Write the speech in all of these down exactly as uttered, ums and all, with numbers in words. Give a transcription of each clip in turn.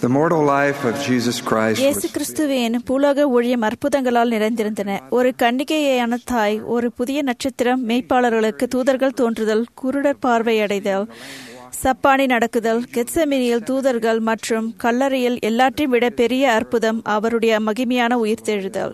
The mortal life of Jesus Christ இயேசு கிறிஸ்துவின் பூலோக ஊழியம் அற்புதங்களால் நிறைந்திருந்தன. ஒரு கன்னிகையான தாய், ஒரு புதிய நட்சத்திரம், மேய்ப்பாளர்களுக்கு தூதர்கள் தோன்றுதல், குருடர் பார்வையடைதல், சப்பானி நடக்குதல், கெத்செமனியில் தூதர்கள் மற்றும் கல்லறையில் எல்லாற்றையும் விட பெரிய அற்புதம் அவருடைய மகிமையான உயிர்த்தெழுதல்.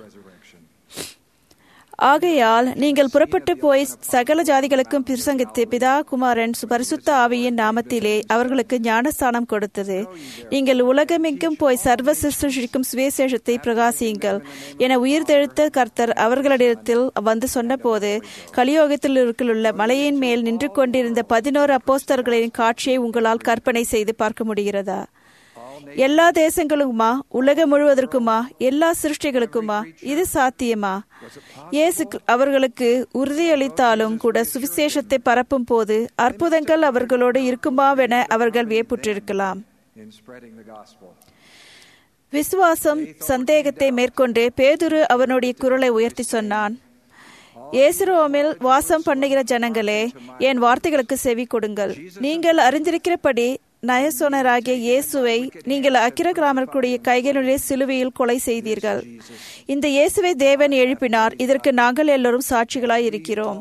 ஆகையால் நீங்கள் புறப்பட்டு போய் சகல ஜாதிகளுக்கும் பிரசங்கித்து பிதா குமாரன் பரிசுத்த ஆவியின் நாமத்திலே அவர்களுக்கு ஞானஸ்தானம் கொடுத்தது. நீங்கள் உலகமெங்கும் போய் சர்வ சிருஷ்டிக்கும் சுவிசேஷத்தை பிரகாசியுங்கள் என உயிர்த்தெழுத்த கர்த்தர் அவர்களிடத்தில் வந்து சொன்னபோது, கலியோகத்தில் உள்ள மலையின் மேல் நின்று கொண்டிருந்த பதினோரு அப்போஸ்தலர்களின் காட்சியை உங்களால் கற்பனை செய்து பார்க்க முடிகிறதா? எல்லா தேசங்களுக்குமா, உலகம் முழுவதற்குமா, எல்லா சிருஷ்டிகளுக்குமா இது சாத்தியமா? இயேசு அவர்களுக்கு உறுதியளித்தாலும் கூட சுவிசேஷத்தை பரப்பும் போது அற்புதங்கள் அவர்களோடு இருக்குமாவென அவர்கள் வியப்புற்றிருக்கலாம். விசுவாசம் சந்தேகத்தை மேற்கொண்டு பேதுரு அவனுடைய குரலை உயர்த்தி சொன்னான், இயேசுரோமில் வாசம் பண்ணுகிற ஜனங்களே, என் வார்த்தைகளுக்கு செவி கொடுங்கள். நீங்கள் அறிந்திருக்கிறபடி நயசோனராகிய இயேசுவை நீங்கள் அக்கிரகிராமர்களுடைய கைகளிலே சிலுவையில் கொலை செய்தீர்கள். இந்த இயேசுவை தேவன் எழுப்பினார். இதற்கு நாங்கள் எல்லோரும் சாட்சிகளாய் இருக்கிறோம்.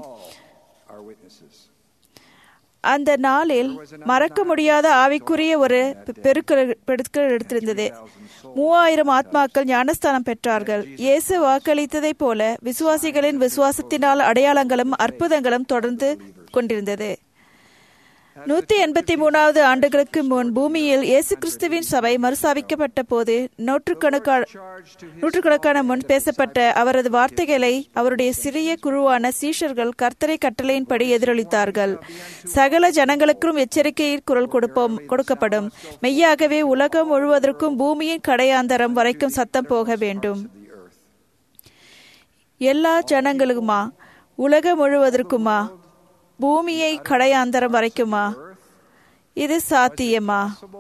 அந்த நாளில் மறக்க முடியாத ஆவிக்குரிய ஒரு பெருக்கெடுக்கல் எடுத்திருந்தது. மூவாயிரம் ஆத்மாக்கள் ஞானஸ்தானம் பெற்றார்கள். இயேசு வாக்களித்ததை போல விசுவாசிகளின் விசுவாசத்தினால் அடையாளங்களும் அற்புதங்களும் தொடர்ந்து கொண்டிருந்தது. நூத்தி எண்பத்தி மூணாவது ஆண்டுகளுக்கு முன் பூமியில் இயேசு கிறிஸ்துவின் சபை மறுசாவிக்கப்பட்ட போது நூற்றுக்கணக்கான நூற்றுக்கணக்கான முன் பேசப்பட்ட அவரது வார்த்தைகளை அவருடைய சிறிய குழுவான சீஷர்கள் கர்த்தரை கட்டளையின்படி எதிரொலித்தார்கள். சகல ஜனங்களுக்கும் எச்சரிக்கையில் குரல் கொடுப்போம் கொடுக்கப்படும். மெய்யாகவே உலகம் முழுவதற்கும் பூமியின் கடையாந்தரம் வரைக்கும் சத்தம் போக வேண்டும். எல்லா ஜனங்களுக்குமா, உலகம் முழுவதற்குமா, பூமியை கடையாந்தரம் வரைக்குமா இது சாத்தியமா?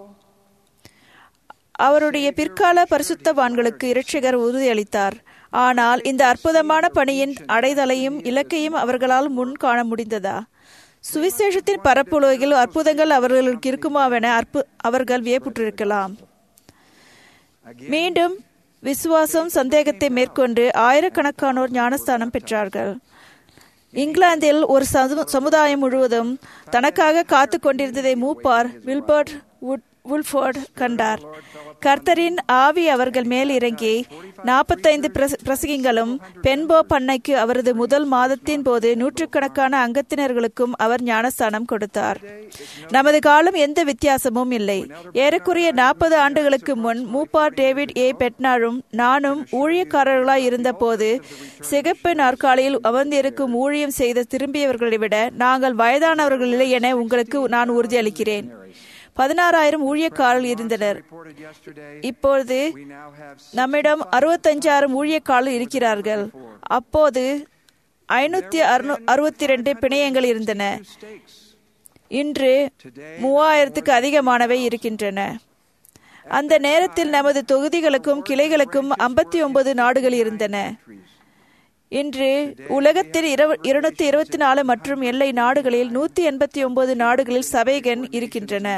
அவருடைய பிற்கால பரிசுத்தவான்களுக்கு இரட்சகர் உறுதியளித்தார். ஆனால் இந்த அற்புதமான பணியின் அடைதலையும் இலக்கையும் அவர்களால் முன் காண முடிந்ததா? சுவிசேஷத்தின் பரப்புலகில் அற்புதங்கள் அவர்களுக்கு இருக்குமாவென அற்பு அவர்கள் வியப்புற்றிருக்கலாம். மீண்டும் விசுவாசம் சந்தேகத்தை மேற்கொண்டு ஆயிரக்கணக்கானோர் ஞானஸ்தானம் பெற்றார்கள். இங்கிலாந்தில் ஒரு சமுதாயம் முழுவதும் தனக்காக காத்து கொண்டிருந்ததை மூப்பார் வில்பர்ட் வுல்ஃபோர்ட் கண்டார். கர்த்தரின் ஆவி அவர்கள் மேல் இறங்கி நாற்பத்தைந்து பிரசங்கிகளும் பென்போ பண்ணைக்கு அவரது முதல் மாதத்தின் போது நூற்றுக்கணக்கான அங்கத்தினர்களுக்கும் அவர் ஞானஸ்தானம் கொடுத்தார். நமது காலம் எந்த வித்தியாசமும் இல்லை. ஏறக்குறைய நாற்பது ஆண்டுகளுக்கு முன் மூப்பார் டேவிட் ஏ பெட்னாரும் நானும் ஊழியக்காரர்களாய் இருந்த போது சிகப்பு நாற்காலியில் அமர்ந்திருக்கும் ஊழியம் செய்த திரும்பியவர்களை விட நாங்கள் வயதானவர்கள் இல்லை என உங்களுக்கு நான் உறுதியளிக்கிறேன். பதினாறாயிரம் ஊழியக்காரர்கள் இருந்தனர். இப்பொழுது நம்மிடம் அறுபத்தஞ்சாயிரம் ஊழியக்காரர்கள் இருக்கிறார்கள். அப்போது ஐநூத்தி அறுபத்தி ரெண்டு பிணையங்கள் இருந்தன. இன்று மூவாயிரத்துக்கு அதிகமானவை இருக்கின்றன. அந்த நேரத்தில் நமது தொகுதிகளுக்கும் கிளைகளுக்கும் ஐம்பத்தி ஒன்பது நாடுகள் இருந்தன. இன்று உலகத்தில் இருநூத்தி இருபத்தி நாலு மற்றும் எல்லை நாடுகளில் நூத்தி எண்பத்தி ஒன்பது நாடுகளில் சபைகள் இருக்கின்றன.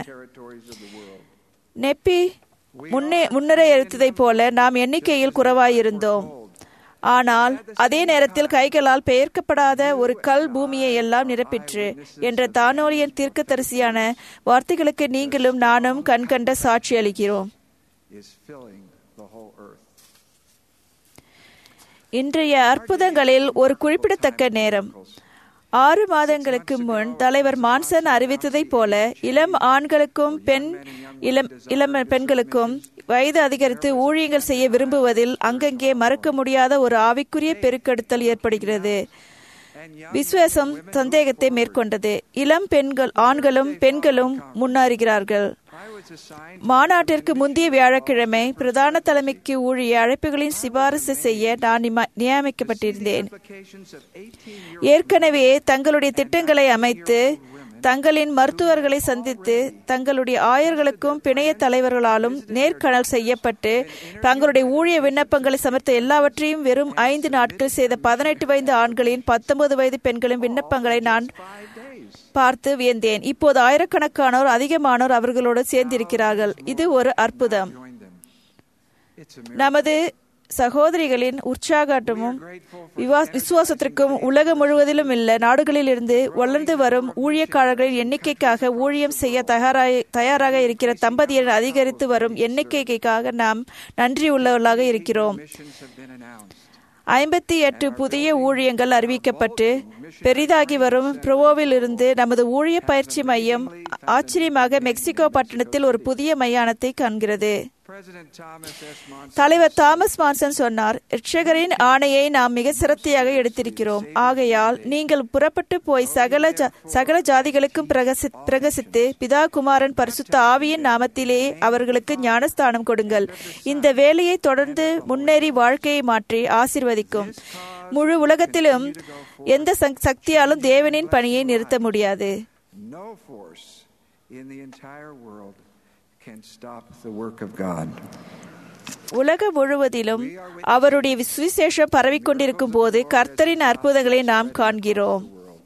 நெப்பி முன்னே முன்னரையறித்ததை போல நாம் எண்ணிக்கையில் குறைவாயிருந்தோம். ஆனால் அதே நேரத்தில் கைகளால் பெயர்க்கப்படாத ஒரு கல் பூமியை எல்லாம் நிரப்பிற்று என்ற தானோலியன் தீர்க்கதரிசியான வார்த்தைகளுக்கு நீங்களும் நானும் கண்கண்ட சாட்சி அளிக்கிறோம். இன்றைய அற்புதங்களில் ஒரு குறிப்பிடத்தக்க நேரம். ஆறு மாதங்களுக்கு முன் தலைவர் மான்சன் அறிவித்ததை போல இளம் ஆண்களுக்கும் பெண் இளம் இளம் பெண்களுக்கும் வயது அதிகரித்து ஊழியங்கள் செய்ய விரும்புவதில் அங்கங்கே மறக்க முடியாத ஒரு ஆவிக்குரிய பெருக்கெடுத்தல் ஏற்படுகிறது. விசுவாசம் சந்தேகத்தை மேற்கொண்டது. இளம் பெண்கள் ஆண்களும் பெண்களும் முன்னேறுகிறார்கள். மாநாட்டிற்கு முந்தைய வியாழக்கிழமை பிரதான தலைமைக்கு ஊழிய அழைப்புகளின் சிபாரிசு செய்ய நான் நியமிக்கப்பட்டிருந்தேன். ஏற்கனவே தங்களுடைய திட்டங்களை அமைத்து தங்களின் மருத்துவர்களை சந்தித்து தங்களுடைய ஆயர்களுக்கும் பிணைய தலைவர்களாலும் நேர்காணல் செய்யப்பட்டு தங்களுடைய ஊழிய விண்ணப்பங்களை சமர்த்த எல்லாவற்றையும் வெறும் ஐந்து நாட்கள் செய்த பதினெட்டு வயது ஆண்களின் பத்தொன்பது வயது பெண்களின் விண்ணப்பங்களை நான் பார்த்து வியந்தேன். இப்போது ஆயிரக்கணக்கானோர் அதிகமானோர் அவர்களோடு சேர்ந்திருக்கிறார்கள். இது ஒரு அற்புதம். நமது சகோதரிகளின் உற்சாகமும் விசுவாசத்திற்கும் உலகம் முழுவதிலும் உள்ள நாடுகளிலிருந்து வளர்ந்து வரும் ஊழியக்காரர்களின் எண்ணிக்கைக்காக ஊழியம் செய்ய தயாராக தயாராக இருக்கிற தம்பதியர் அதிகரித்து வரும் எண்ணிக்கைக்காக நாம் நன்றியுள்ளவர்களாக இருக்கிறோம். ஐம்பத்தி எட்டு புதிய ஊழியங்கள் அறிவிக்கப்பட்டு பெரிதாகி வரும் புரோவோவில் இருந்து நமது ஊழிய பயிற்சி மையம் ஆச்சரியமாக மெக்சிகோ பட்டணத்தில் ஒரு புதிய மையானத்தை காண்கிறது. தலைவர் தாமஸ் மான்சன் சொன்னார், இரட்சகரின் ஆணையை நாம் மிக சிரத்தையாக எடுத்திருக்கிறோம். ஆகையால் நீங்கள் புறப்பட்டு போய் சகல சகல ஜாதிகளுக்கும் பிரகசித்து பிதா குமாரன் பரிசுத்த ஆவியின் நாமத்திலே அவர்களுக்கு ஞானஸ்தானம் கொடுங்கள். இந்த வேலையை தொடர்ந்து முன்னேறி வாழ்க்கையை மாற்றி ஆசீர்வதிக்கும். முழு உலகத்திலும் எந்த சக்தியாலும் தேவனின் பணியை நிறுத்த முடியாது. உலகம் முழுவதிலும் அவருடைய சுவிசேஷம் பரவிக்கொண்டிருக்கும் போது கர்த்தரின் அற்புதங்களை நாம் காண்கிறோம்.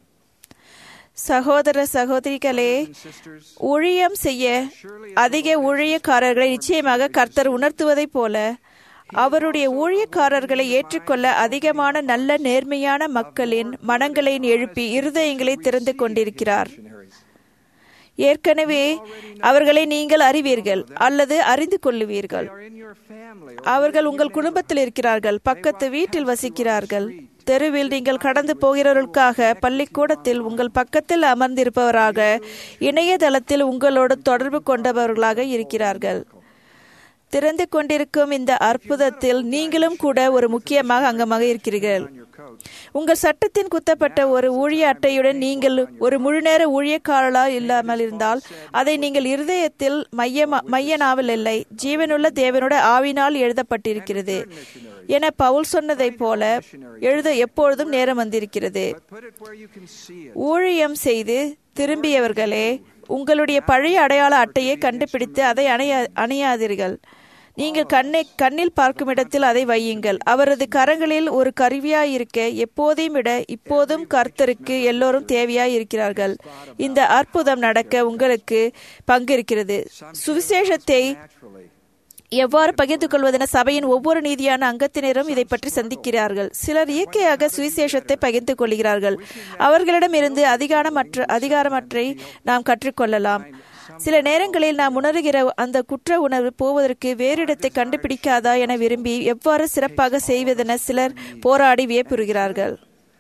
சகோதர சகோதரிகளே, ஊழியம் செய்ய அதிக ஊழியக்காரர்களை நிச்சயமாக கர்த்தர் உணர்த்துவதைப் போல அவருடைய ஊழியக்காரர்களை ஏற்றுக்கொள்ள அதிகமான நல்ல நேர்மையான மக்களின் மனங்களை எழுப்பி இருதயங்களை திறந்து கொண்டிருக்கிறார். ஏற்கனவே அவர்களை நீங்கள் அறிவீர்கள் அல்லது அறிந்து கொள்ளுவீர்கள். அவர்கள் உங்கள் குடும்பத்தில் இருக்கிறார்கள், பக்கத்து வீட்டில் வசிக்கிறார்கள், தெருவில் நீங்கள் கடந்து போகிறவர்களுக்காக, பள்ளிக்கூடத்தில் உங்கள் பக்கத்தில் அமர்ந்திருப்பவராக, இணையதளத்தில் உங்களோடு தொடர்பு கொண்டவர்களாக இருக்கிறார்கள். திறந்து கொண்டிருக்கும் இந்த அற்புதத்தில் நீங்களும் கூட ஒரு முக்கியமாக அங்கமாக இருக்கிறீர்கள். உங்கள் சட்டத்தின் குத்தப்பட்ட ஒரு ஊழிய அட்டையுடன் நீங்கள் ஒரு முழுநேர ஊழியக்காரலா இல்லாமல் இருந்தால் அதை நீங்கள் இருதயத்தில் மைய மையனாவில் இல்லை, ஜீவனுள்ள தேவனோட ஆவினால் எழுதப்பட்டிருக்கிறது என பவுல் சொன்னதை போல எழுத எப்பொழுதும் நேரம் வந்திருக்கிறது. ஊழியம் செய்து திரும்பியவர்களே, உங்களுடைய பழைய அடையாள அட்டையை கண்டுபிடித்து அதை அணையா அணியாதீர்கள். நீங்கள் கண்ணை கண்ணில் பார்க்கும் இடத்தில் அதை வையுங்கள். அவரது கரங்களில் ஒரு கருவியாயிருக்க எப்போதையும் விட இப்போதும் கர்த்தருக்கு எல்லோரும் தேவையாய் இருக்கிறார்கள். இந்த அற்புதம் நடக்க உங்களுக்கு பங்கு இருக்கிறது. சுவிசேஷத்தை எவ்வாறு பகிர்ந்து கொள்வதென சபையின் ஒவ்வொரு நீதியான அங்கத்தினரும் இதை பற்றி சந்திக்கிறார்கள். சிலர் இயற்கையாக சுவிசேஷத்தை பகிர்ந்து கொள்கிறார்கள். அவர்களிடமிருந்து அதிகாரமற்ற அதிகாரமற்றை நாம் கற்றுக்கொள்ளலாம். சில நேரங்களில் நாம் உணர்கிற அந்த குற்ற உணர்வு போவதற்கு வேறு இடத்தை கண்டுபிடிக்காதா என விரும்பி எவ்வாறு சிறப்பாக செய்வதென சிலர் போராடி வியப்புறுகிறார்கள்.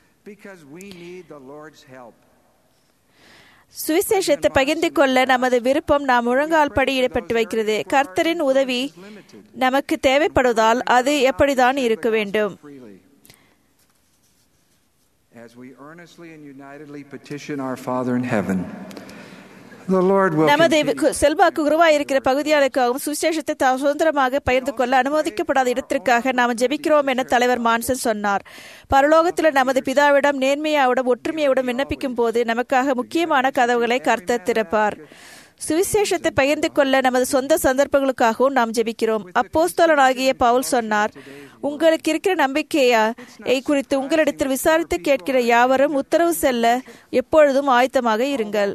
சுவிசேஷத்தை பகிர்ந்து கொள்ள நமது விருப்பம் நாம் முழங்கால் படி இடப்பட்டு வைக்கிறது. கர்த்தரின் உதவி நமக்கு தேவைப்படுவதால் அது எப்படிதான் இருக்க வேண்டும். As we earnestly and unitedly petition our Father in heaven, நமது செல்வாக்கு உருவாயிருக்கிற பகுதியாளருக்காகவும் சுவிசேஷத்தை சுதந்திரமாக பகிர்ந்து கொள்ள அனுமதிக்கப்படாத இடத்திற்காக நாம் ஜெபிக்கிறோம் என தலைவர் மான்சன் சொன்னார். பரலோகத்தில் நமது பிதாவிடம் நேர்மையாவிடம் ஒற்றுமையுடன் விண்ணப்பிக்கும் போது நமக்காக முக்கியமான கதவுகளை கர்த்தர் திறப்பார். சுவிசேஷத்தை பகிர்ந்து கொள்ள நமது சொந்த சந்தர்ப்பங்களுக்காகவும் நாம் ஜெபிக்கிறோம். அப்போஸ்தலனாகிய பவுல் சொன்னார், உங்களுக்கு இருக்கிற நம்பிக்கையை குறித்து உங்களிடத்தில் விசாரித்து கேட்கிற யாவரும் உத்தரவு செல்ல எப்பொழுதும் ஆயத்தமாக இருங்கள்.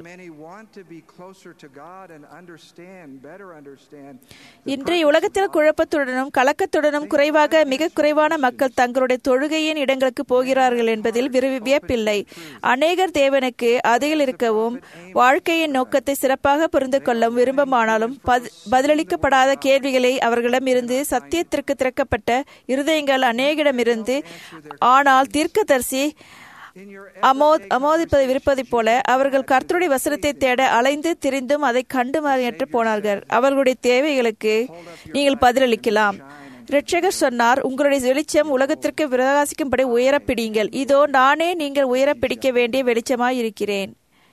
இன்றைய உலகத்தில் குழப்பத்துடனும் கலக்கத்துடனும் குறைவாக மிக குறைவான மக்கள் தங்களுடைய தொழுகையின் இடங்களுக்கு போகிறார்கள் என்பதில் வியப்பில்லை. அநேகர் தேவனுக்கு அதையில் இருக்கவும் வாழ்க்கையின் நோக்கத்தை சிறப்பாக புரிந்து கொள்ளவும் விரும்பமானாலும் பதிலளிக்கப்படாத கேள்விகளை அவர்களிடம் இருந்து சத்தியத்திற்கு திறக்கப்பட்ட இருதயங்கள் அநேகிடமிருந்து ஆனால் தீர்க்கதரிசி அமோத் அமோதிப்பதை விருப்பதை போல அவர்கள் கர்த்தருடைய வசனத்தை தேட அலைந்து திரிந்தும் அதை கண்டு மாறியற்று போனார்கள். அவர்களுடைய தேவைகளுக்கு நீங்கள் பதிலளிக்கலாம். இரட்சகர் சொன்னார், உங்களுடைய வெளிச்சம் உலகத்திற்கு பிரகாசிக்கும்படி உயர பிடியுங்கள். இதோ நானே நீங்கள் உயர பிடிக்க வேண்டிய வெளிச்சமாய் இருக்கிறேன்.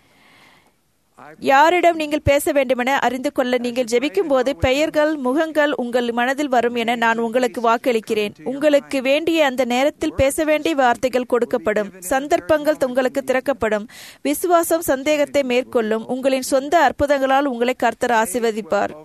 யாரிடம் நீங்கள் பேச வேண்டுமென அறிந்து கொள்ள நீங்கள் ஜெபிக்கும் போது பெயர்கள் முகங்கள் உங்கள் மனதில் வரும் என நான் உங்களுக்கு வாக்களிக்கிறேன். உங்களுக்கு வேண்டிய அந்த நேரத்தில் பேச வேண்டிய வார்த்தைகள் கொடுக்கப்படும். சந்தர்ப்பங்கள் உங்களுக்கு திறக்கப்படும். விசுவாசம் சந்தேகத்தை மேற்கொள்ளும். உங்களின் சொந்த அற்புதங்களால் உங்களை கர்த்தர் ஆசீர்வதிப்பார்.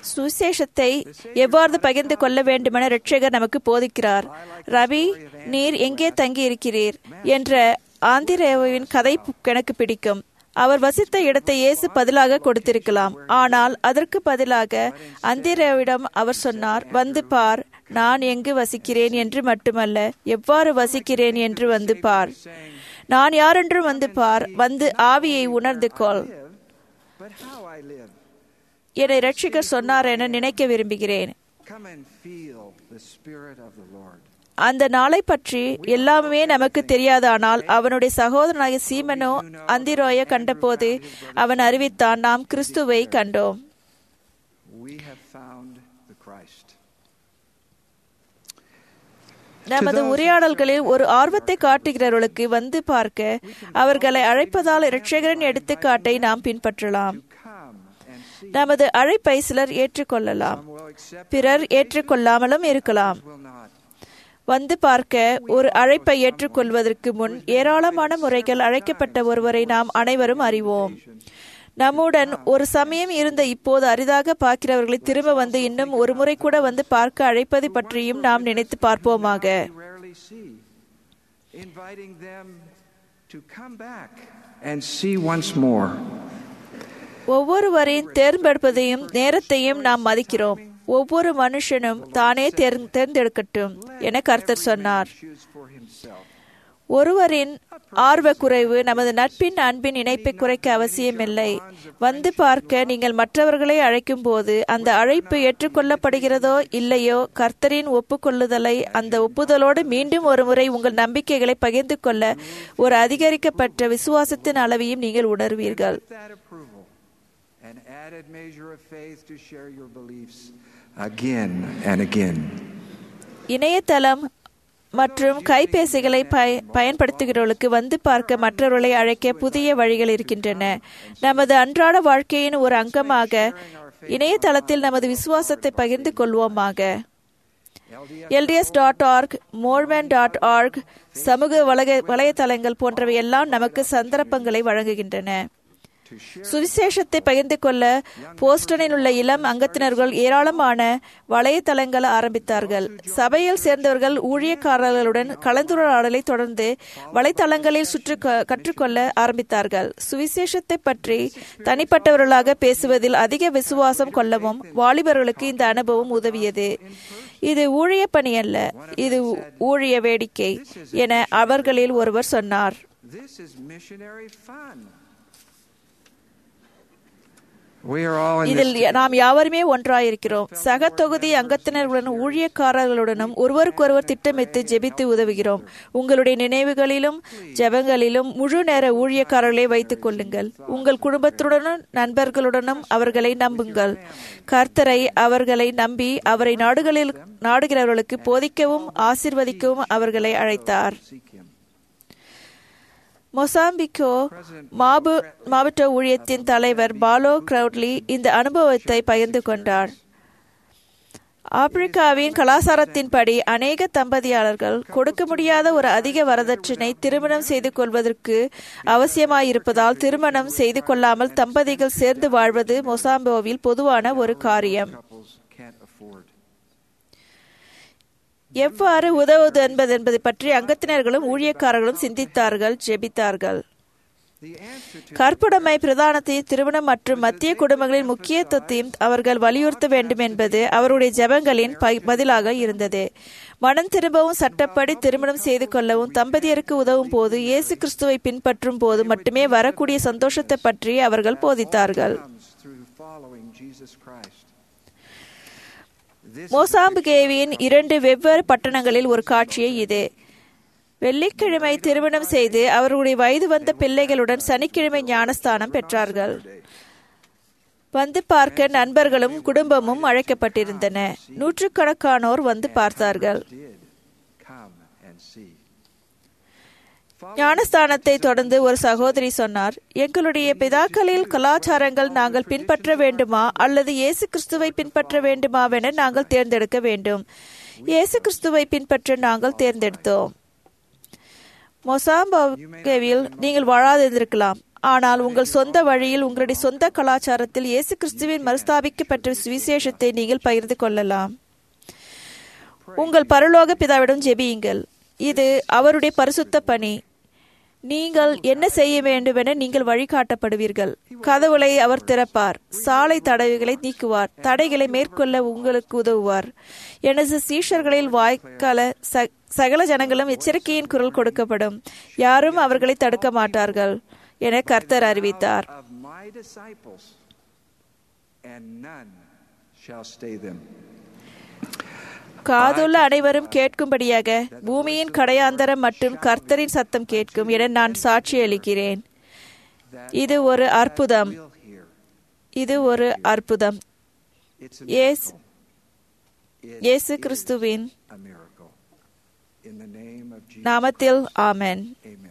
சுவிசேஷத்தை எவ்வாறு பகிர்ந்து கொள்ள வேண்டுமென இரட்சகர் நமக்கு போதிக்கிறார். ரவி, நீர் எங்கே தங்கி இருக்கிறீர் என்ற ஆந்திரேயாவின் கதை எனக்கு பிடிக்கும். அவர் வசித்த இடத்தை இயேசு பதிலாக கொடுத்திருக்கலாம். ஆனால் அதற்கு பதிலாக அந்திரேயாவிடம் அவர் சொன்னார், வந்து பார், நான் எங்கு வசிக்கிறேன் என்று மட்டுமல்ல, எவ்வாறு வசிக்கிறேன் என்று வந்து பார். நான் யாரென்று வந்து பார், வந்து ஆவியை உணர்ந்து கொள் என இரட்சகர் சொன்னார் என நினைக்க விரும்புகிறேன். அந்த நாளை பற்றி எல்லாமே நமக்கு தெரியாதானால் அவனுடைய சகோதரனாகிய சீமனோ அந்திரோய கண்டபோது அவன் அறிவித்தான், நாம் கிறிஸ்துவை கண்டோம். நமது உரையாடல்களில் ஒரு ஆர்வத்தை காட்டுகிறவர்களுக்கு வந்து பார்க்க அவர்களை அழைப்பதால் இரட்சகரின் எடுத்துக்காட்டை நாம் பின்பற்றலாம். நமது அழைப்பை சிலர் ஏற்றுக்கொள்ளலாம், பிறர் ஏற்றுக்கொள்ளாமலும் இருக்கலாம். வந்து பார்க்க ஒரு அழைப்பை ஏற்றுக்கொள்வதற்கு முன் ஏராளமான முறைகள் அழைக்கப்பட்ட ஒருவரை நாம் அனைவரும் அறிவோம். நம்முடன் ஒரு சமயம் இருந்த இப்போது அரிதாக பார்க்கிறவர்களை திரும்ப வந்து இன்னும் ஒரு முறை கூட வந்து பார்க்க அழைப்பது பற்றியும் நாம் நினைத்து பார்ப்போமாக. ஒவ்வொருவரின் தேர்ந்தெடுப்பதையும் நேரத்தையும் நாம் மதிக்கிறோம். ஒவ்வொரு மனுஷனும் தானே தேர்ந்தெடுக்கட்டும் என கர்த்தர் சொன்னார். ஒருவரின் ஆர்வ குறைவு நமது நட்பின் அன்பின் இணைப்பை குறைக்க அவசியமில்லை. வந்து பார்க்க நீங்கள் மற்றவர்களை அழைக்கும் போது அந்த அழைப்பு ஏற்றுக்கொள்ளப்படுகிறதோ இல்லையோ, கர்த்தரின் ஒப்புக்கொள்ளுதலை அந்த ஒப்புதலோடு மீண்டும் ஒரு முறை உங்கள் நம்பிக்கைகளை பகிர்ந்து கொள்ள ஒரு அதிகரிக்கப்பட்ட விசுவாசத்தின் அளவையும் நீங்கள் உணர்வீர்கள். இணையதளம் மற்றும் கைபேசிகளை பயன்படுத்துகிறவர்களுக்கு வந்து பார்க்க மற்றவர்களை அழைக்க புதிய வழிகள் இருக்கின்றன. நமது அன்றாட வாழ்க்கையின் ஒரு அங்கமாக இணையதளத்தில் நமது விசுவாசத்தை பகிர்ந்து கொள்வோமாக. LDS dot org, Mormon dot org, சமூக வலைய வலைத்தளங்கள் போன்றவை எல்லாம் நமக்கு சந்தர்ப்பங்களை வழங்குகின்றன. சுவிசேஷத்தை பகிர்ந்து கொள்ள போஸ்டனில் உள்ள இளம் அங்கத்தினர்கள் ஏராளமான வலைத்தளங்களை ஆரம்பித்தார்கள். சபையில் சேர்ந்தவர்கள் ஊழியக்காரர்களுடன் கலந்துரையாடலை தொடர்ந்து வலைத்தளங்களில் சுற்று கற்றுக்கொள்ள ஆரம்பித்தார்கள். சுவிசேஷத்தை பற்றி தனிப்பட்டவர்களாக பேசுவதில் அதிக விசுவாசம் கொள்ளவும் வாலிபர்களுக்கு இந்த அனுபவம் உதவியது. இது ஊழிய பணி அல்ல, இது ஊழிய வேடிக்கை என அவர்களில் ஒருவர் சொன்னார். இதில் நாம் யாவருமே ஒன்றாயிருக்கிறோம். சக தொகுதி அங்கத்தினர்களுடன் ஊழியக்காரர்களுடனும் ஒருவருக்கொருவர் திட்டமிட்டு ஜெபித்து உதவுகிறோம். உங்களுடைய நினைவுகளிலும் ஜெபங்களிலும் முழு நேர ஊழியக்காரர்களை வைத்துக் கொள்ளுங்கள். உங்கள் குடும்பத்துடனும் நண்பர்களுடனும் அவர்களை நம்புங்கள். கர்த்தரை அவர்களை நம்பி அவரை நாடுகளில் நாடுகிறவர்களுக்கு போதிக்கவும் ஆசீர்வதிக்கவும் அவர்களை அழைத்தார். மொசாம்பிக்கோ மாபு மாவட்ட ஊழியத்தின் தலைவர் பாலோ கிரவுட்லி இந்த அனுபவத்தை பகிர்ந்து கொண்டார். ஆப்பிரிக்காவின் கலாச்சாரத்தின்படி அநேக தம்பதியாளர்கள் கொடுக்க முடியாத ஒரு அதிக வரதட்சணை திருமணம் செய்து கொள்வதற்கு அவசியமாயிருப்பதால் திருமணம் செய்து கொள்ளாமல் தம்பதிகள் சேர்ந்து வாழ்வது மொசாம்போவில் பொதுவான ஒரு காரியம். எவ்வாறு உதவுவது என்பது என்பதை பற்றி அங்கத்தினர்களும் ஊழியக்காரர்களும் சிந்தித்தார்கள், ஜெபித்தார்கள். கற்புடைமை பிரதானத்தையும் திருமணம் மற்றும் மத்திய குடும்பங்களின் முக்கியத்துவத்தையும் அவர்கள் வலியுறுத்த வேண்டும் என்பது அவருடைய ஜெபங்களின் பதிலாக இருந்தது. மனம் திரும்பவும் சட்டப்படி திருமணம் செய்து கொள்ளவும் தம்பதியருக்கு உதவும் போது இயேசு கிறிஸ்துவை பின்பற்றும் போது மட்டுமே வரக்கூடிய சந்தோஷத்தை பற்றி அவர்கள் போதித்தார்கள். மொசாம்பிகேவின் இரண்டு வெவ்வேறு பட்டணங்களில் ஒரு காட்சியை இது. வெள்ளிக்கிழமை திருமணம் செய்து அவர்களுடைய வயது வந்த பிள்ளைகளுடன் சனிக்கிழமை ஞானஸ்தானம் பெற்றார்கள். வந்து பார்க்க நண்பர்களும் குடும்பமும் அழைக்கப்பட்டிருந்தன. நூற்றுக்கணக்கானோர் வந்து பார்த்தார்கள். ஞானஸ்தானத்தை தொடர்ந்து ஒரு சகோதரி சொன்னார், எங்களுடைய பிதாக்களில் கலாச்சாரங்கள் நாங்கள் பின்பற்ற வேண்டுமா அல்லது இயேசு கிறிஸ்துவை பின்பற்ற வேண்டுமாவென நாங்கள் தேர்ந்தெடுக்க வேண்டும். இயேசு கிறிஸ்துவை பின்பற்ற நாங்கள் தேர்ந்தெடுத்தோம். மொசாம்பிக்கில் நீங்கள் வாழாதிருந்திருக்கலாம், ஆனால் உங்கள் சொந்த வழியில் உங்களுடைய சொந்த கலாச்சாரத்தில் இயேசு கிறிஸ்துவின் மறுஸ்தாபிக்கப்பட்ட சுவிசேஷத்தை நீங்கள் பகிர்ந்து கொள்ளலாம். உங்கள் பரலோக பிதாவிடம் ஜெபியுங்கள். இது அவருடைய பரிசுத்த பணி. நீங்கள் என்ன செய்ய வேண்டும் என நீங்கள் வழிகாட்டப்படுவீர்கள். கதவுகளை அவர் திறப்பார், சாலை தடைகளை நீக்குவார், தடைகளை மேற்கொள்ள உங்களுக்கு உதவுவார். எனது சீஷர்களில் வாய்க்கால சகல ஜனங்களும் எச்சரிக்கையின் குரல் கொடுக்கப்படும், யாரும் அவர்களை தடுக்க மாட்டார்கள் என கர்த்தர் அறிவித்தார். காதுள்ள அனைவரும் கேட்கும்படியாக பூமியின் கடையாந்தரம் மற்றும் கர்த்தரின் சத்தம் கேட்கும் என நான் சாட்சி அளிக்கிறேன். இது ஒரு அற்புதம். இது ஒரு அற்புதம். இயேசு கிறிஸ்துவின் நாமத்தில் ஆமென்.